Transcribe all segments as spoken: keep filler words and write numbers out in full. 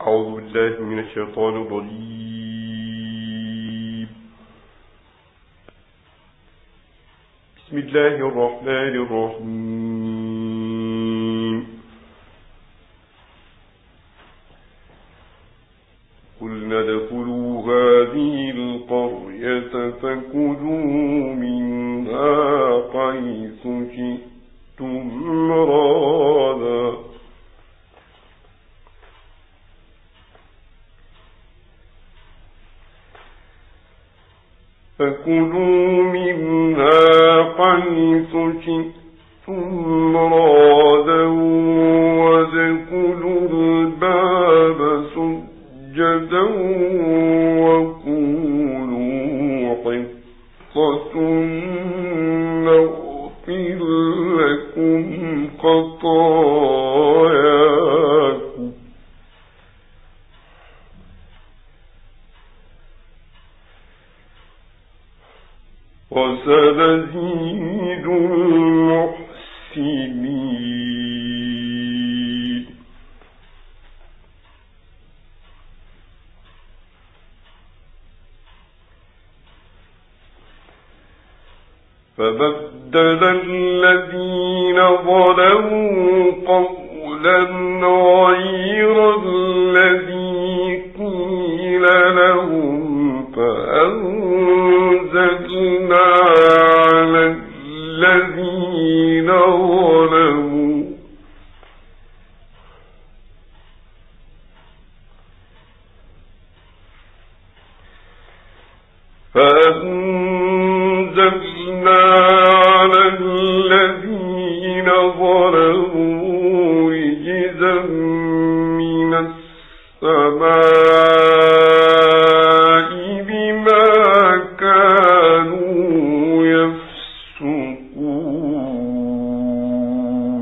أعوذ بالله من الشيطان الرجيم. بسم الله الرحمن الرحيم. قلنا ادخلوا هذه القرية فكلوا منها حيث شئتم رغدا فكلوا منها حيث شئتم رغدا وادخلوا الباب سجدا وقولوا حطة نغفر لكم خطاياكم وسنزيد المحسنين. فبدل الذين ظلموا قولا غير الذي قيل لهم فأنزلنا على الذين ظلموا فأنزلنا على الذين ظلموا رجزا من السماء بما كانوا يفسقون.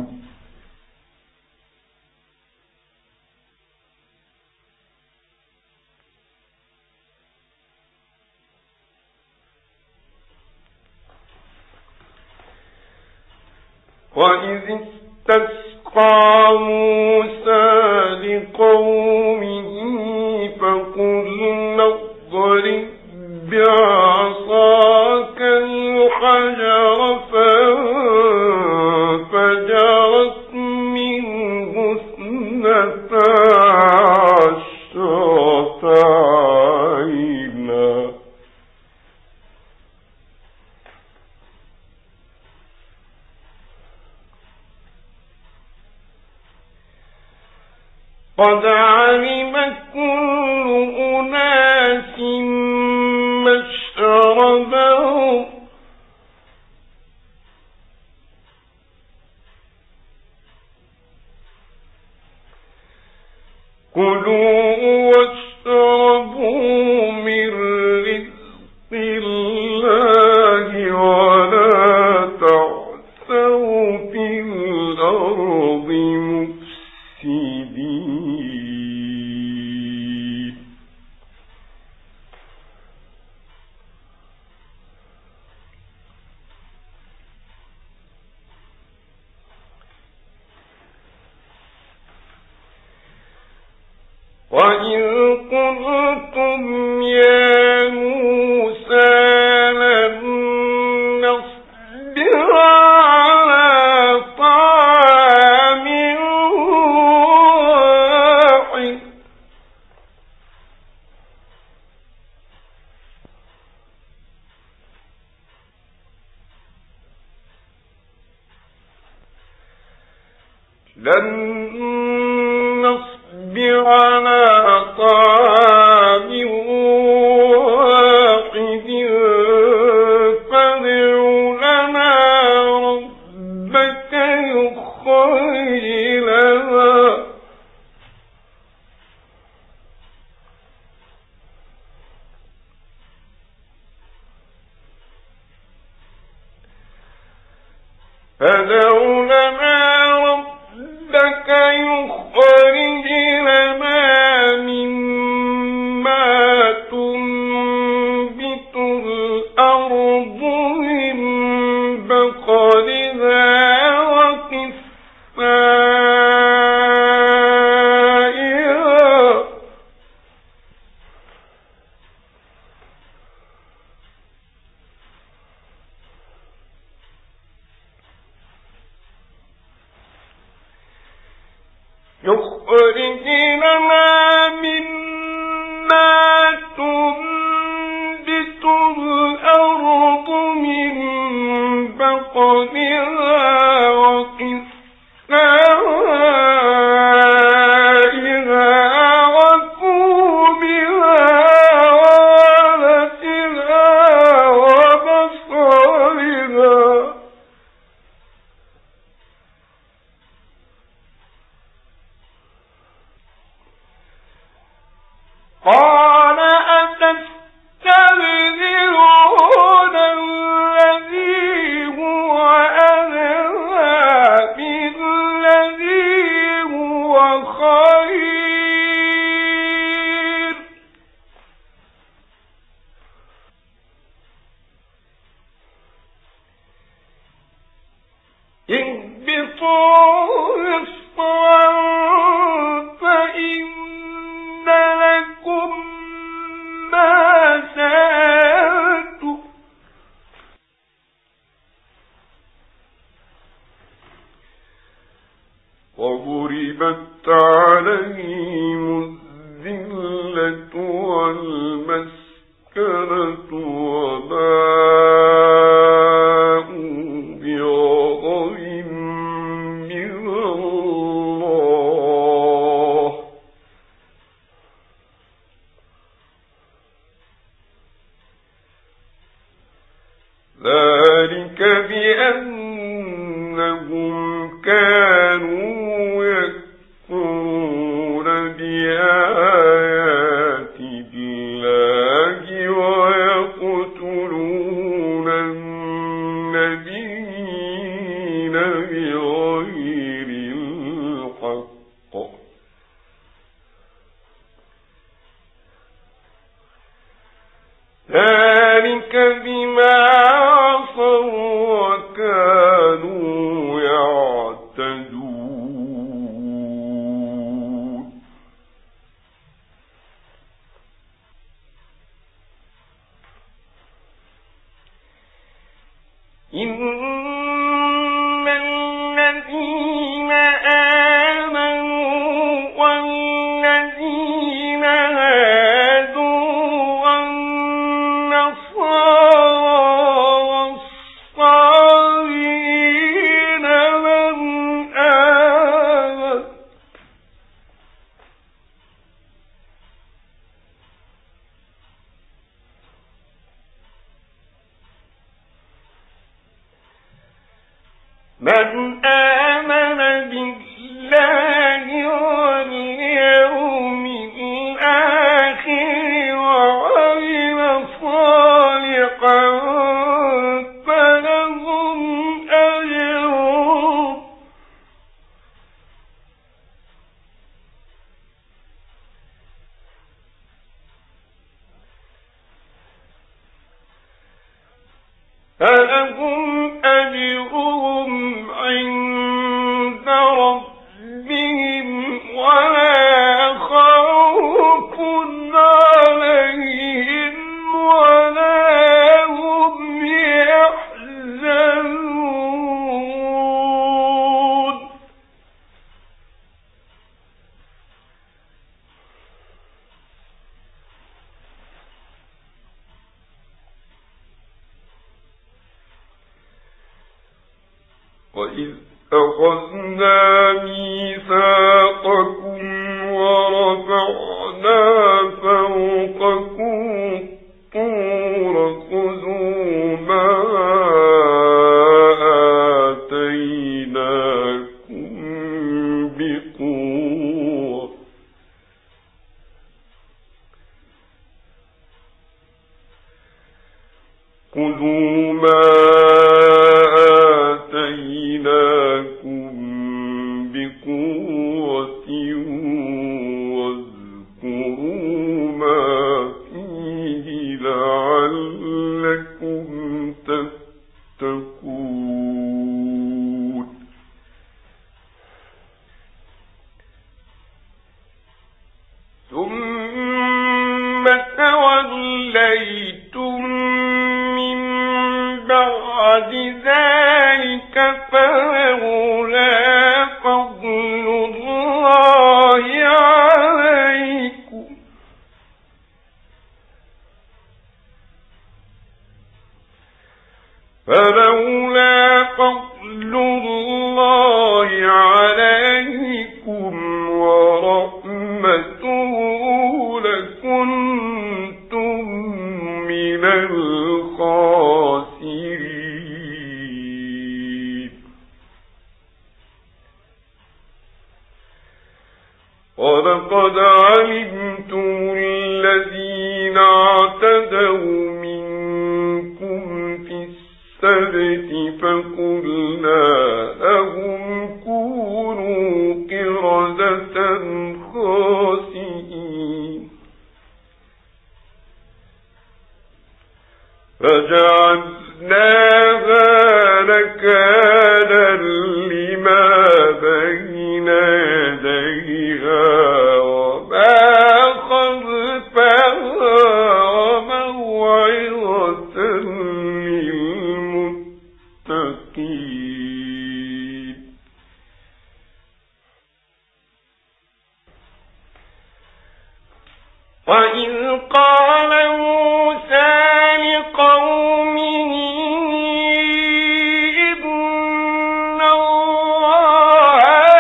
وإذ استسقى موسى لقومه فقلنا اضرب بعصاك الحجر فانفجرت منه اثنتا عشرة عينا قد علم كل أناس مشربهم كلوا واشربوا من رزق الله ولا تعثوا في الأرض مفسدين. وإذ قلتم يا موسى لن نصبر على طعام واحد لن نصبر على طعام واحد فادع لنا ربك يخرج لنا فادع لنا ربك يخرج لنا مما تنبت الأرض من بقلها وقثائها يخرج لنا مما تنبت الأرض من بقلها وقثائها وفومها وعدسها وبصلها. قال أتستبدلون الذي هو أدنى بالذي هو خير اهبطوا مصرا فإن لكم ما سألتم وضربت عليهم الذلة والمسكنة وباءوا بغضب من الله ذلك بأنهم كانوا يكفرون بآيات الله ويقتلون النبيين بغير الحق ذلك بما عصوا وكانوا يعتدون إن الذين آمنوا والذين هادوا والنصارى والصابئين من آمن من آمن بالله واليوم الآخر وعمل صالحا فلهم أجرهم فلهم أجرهم عند ربهم ولا خوف عليهم ولا هم يحزنون وإذ أخذنا ميثاقكم ورفعنا فوقكم الطور خذوا ما آتيناكم بقوة خذوا ما بقوة واذكروا ما فيه لعلكم تتقون ثم توليتم من بعد ذلك فلولا فضل الله ولقد علمتم الذين اعتدوا منكم في السبت فقلنا لهم كونوا قردة خاسئين فجعلناها نكالا لما بين يديها وما خلفها وموعظة للمتقين. وإذ قال موسى لقومه إن الله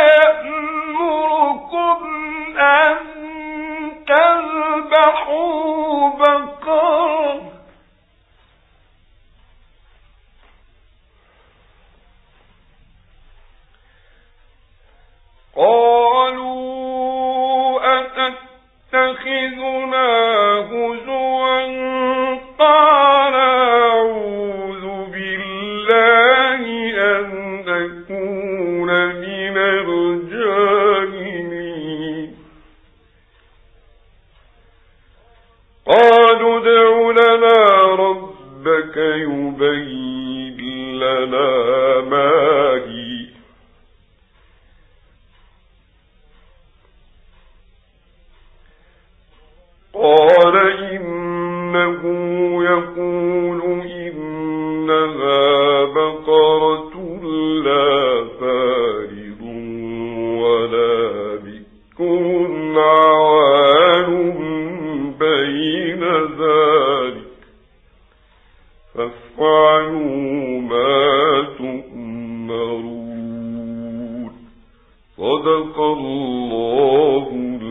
يأمركم أن تذبحوا بقرة قالوا أتتخذنا هزوا قال أعوذ بالله أن أكون من الجاهلين. قالوا ادع لنا ربك يبين لنا ما هي قال إنه يقول إنها بقرة لا فارض ولا بكر عوان بين ذلك فافعلوا ما تؤمرون. صدق الله